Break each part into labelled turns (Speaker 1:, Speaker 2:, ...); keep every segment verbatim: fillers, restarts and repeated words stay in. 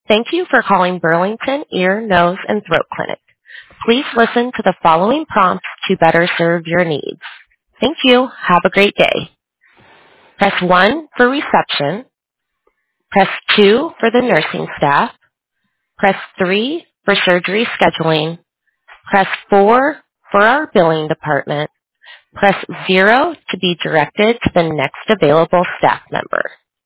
Speaker 1: Thank you for calling Burlington Ear, Nose, and Throat Clinic. Please listen to the following prompts to better serve your needs. Thank you. Have a great day. Press one for reception. Press two for the nursing staff. Press three for surgery scheduling. Press four for our billing department. Press zero to be directed to the next available staff member.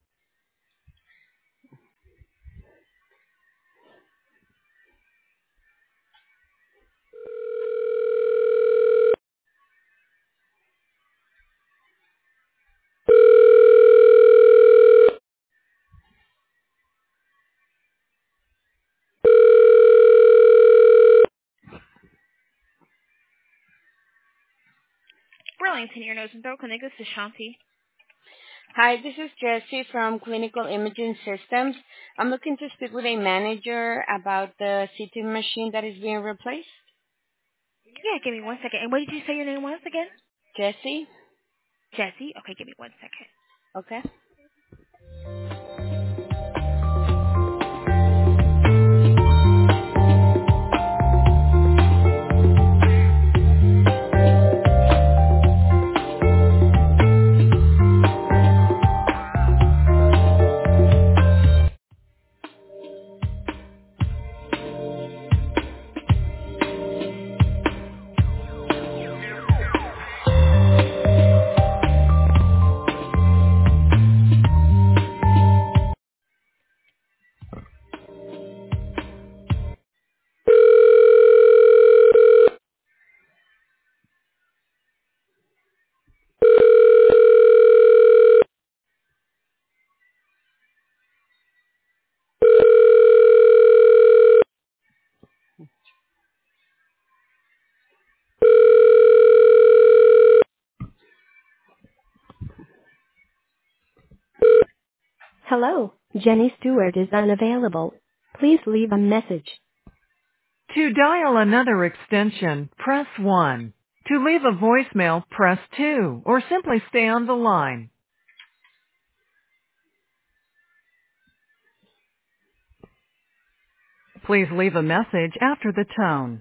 Speaker 2: Burlington Ear, Nose, and Throat Clinic. This is Shanti.
Speaker 3: Hi, this is Jessie from Clinical Imaging Systems. I'm looking to speak with a manager about the C T machine that is being replaced.
Speaker 2: Yeah, give me one second. And what did you say your name was again?
Speaker 3: Jessie?
Speaker 2: Jessie? Okay, give me one second.
Speaker 3: Okay.
Speaker 4: Hello, Jenny Stewart is unavailable. Please leave a message.
Speaker 5: To dial another extension, press one. To leave a voicemail, press two, or simply stay on the line. Please leave a message after the tone.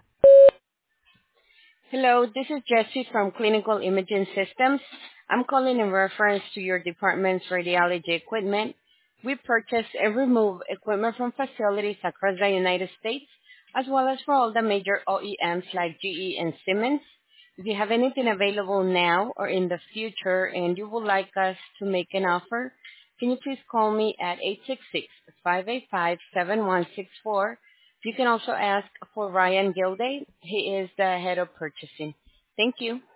Speaker 3: Hello, this is Jessie from Clinical Imaging Systems. I'm calling in reference to your department's radiology equipment. We purchase and remove equipment from facilities across the United States, as well as for all the major O E Ms like G E and Siemens. If you have anything available now or in the future and you would like us to make an offer, can you please call me at eight six six, five eight five, seven one six four. You can also ask for Ryan Gilday. He is the head of purchasing. Thank you.